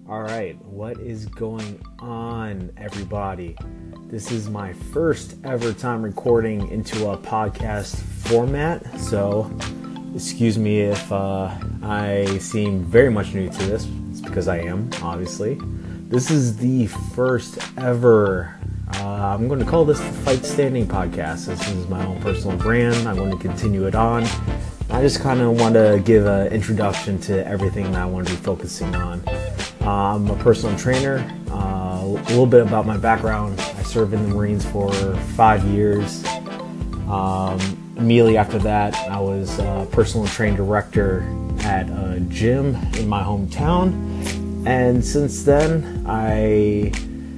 All right, what is going on, everybody? This is my first ever time recording into a podcast format, so excuse me if I seem very much new to this. It's because I am, obviously. This is the first ever, I'm going to call this the Fight Standing Podcast. This is my own personal brand. I'm going to continue it on. I just kind of want to give an introduction to everything that I want to be focusing on. I'm a personal trainer. A little bit about my background. I served in the Marines for 5 years. Immediately after that, I was a personal training director at a gym in my hometown. And since then, I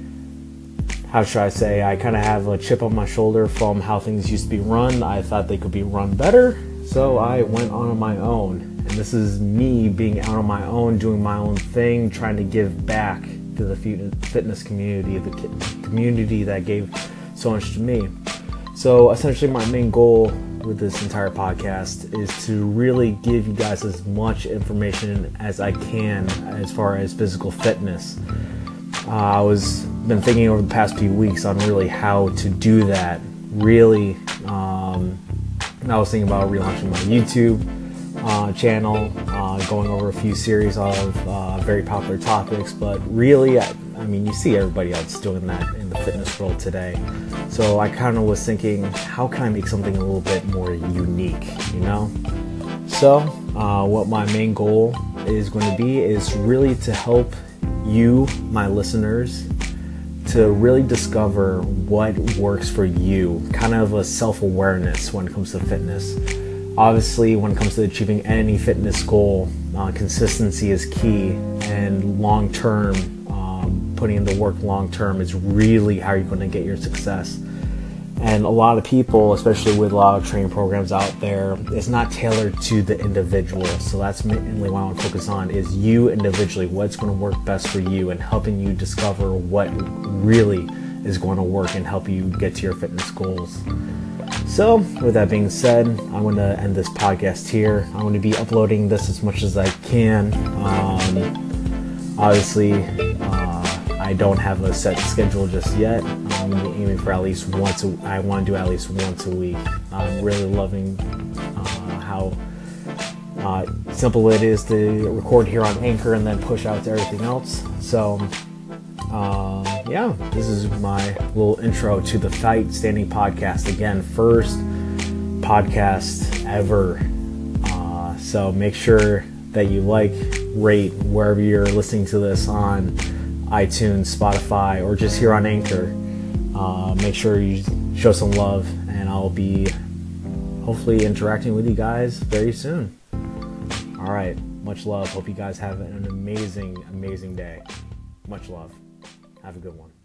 kind of have a chip on my shoulder from how things used to be run. I thought they could be run better, so I went on my own. And this is me being out on my own, doing my own thing, trying to give back to the fitness community, the community that gave so much to me. So essentially my main goal with this entire podcast is to really give you guys as much information as I can as far as physical fitness. I was been thinking over the past few weeks on really how to do that. Really, I was thinking about relaunching my YouTube channel, going over a few series of very popular topics, but really, I mean, you see everybody else doing that in the fitness world today. So I kind of was thinking, how can I make something a little bit more unique, you know? So what my main goal is going to be is really to help you, my listeners, to really discover what works for you, kind of a self-awareness when it comes to fitness. Obviously, when it comes to achieving any fitness goal, consistency is key, and long-term, putting in the work long-term is really how you're going to get your success. And a lot of people, especially with a lot of training programs out there, it's not tailored to the individual. So that's mainly what I want to focus on is you individually, what's going to work best for you, and helping you discover what really is going to work and help you get to your fitness goals. So with that being said, I'm going to end this podcast here. I'm going to be uploading this as much as I can. Obviously, I don't have a set schedule just yet. I'm aiming for at least I want to do at least once a week. I'm really loving how simple it is to record here on Anchor and then push out to everything else. So yeah, this is my little intro to the Fight Standing Podcast. Again, first podcast ever. So make sure that you rate wherever you're listening to this on iTunes, Spotify, or just here on Anchor. Make sure you show some love, and I'll be hopefully interacting with you guys very soon. All right, much love. Hope you guys have an amazing day. Much love. Have a good one.